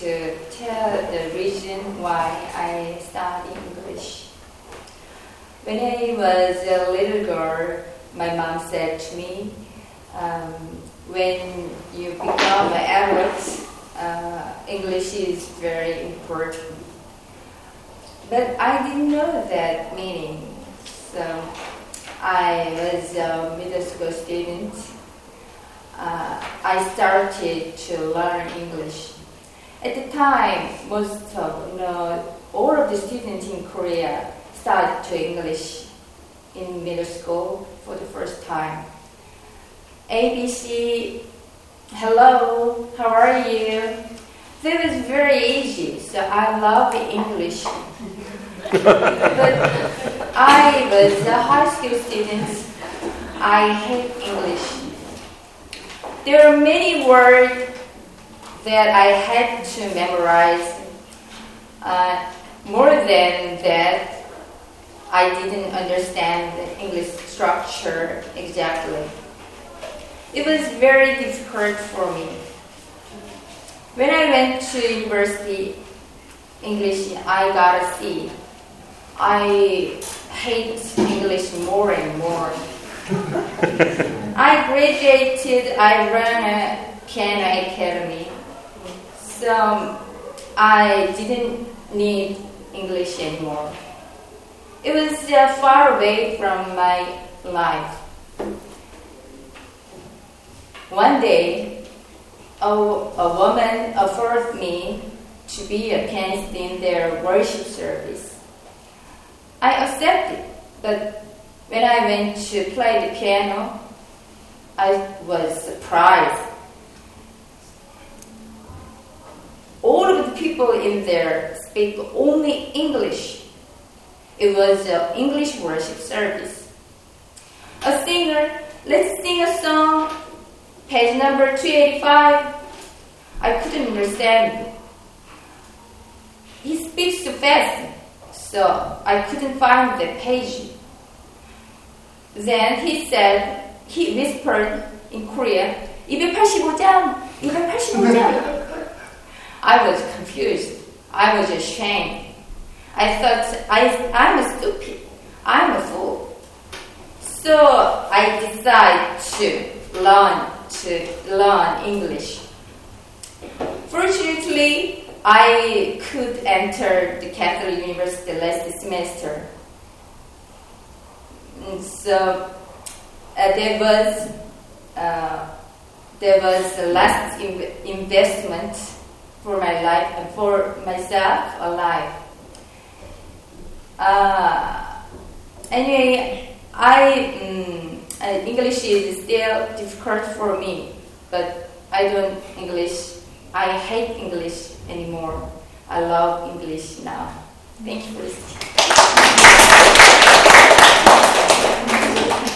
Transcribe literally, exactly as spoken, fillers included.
to tell the reason why I study English. When I was a little girl, my mom said to me, um, when you become an adult, uh, English is very important. But I didn't know that meaning. So I was a middle school student. Uh, I started to learn English. At the time, most of, you know, all of the students in Korea started to English in middle school for the first time. A B C, hello, how are you? That was very easy, so I love English. But I was a high school student. I hate English. There are many words that I had to memorize. Uh, more than that, I didn't understand the English structure exactly. It was very difficult for me. When I went to university, English, I got a C. I hate English more and more. I graduated, I ran a piano academy. So I didn't need English anymore. It was uh, far away from my life. One day, a, a woman offered me to be a pianist in their worship service. I accepted, but when I went to play the piano, I was surprised. All of the people in there speak only English. It was an English worship service. A singer, let's sing a song, page number two eighty-five. I couldn't understand. He speaks too fast, so I couldn't find the page. Then he said, he whispered in Korea, 이백팔십오 장, 이백팔십오 장. I was confused. I was ashamed. I thought, I, I'm stupid. I'm a fool. So I decided to learn to learn English. Fortunately, I could enter the Catholic University last semester. And so uh, there was uh, there was a last in- investment for my life and for myself alive. Uh, anyway, I um, uh, English is still difficult for me, but I don't English. I hate English anymore. I love English now. Thank you for listening.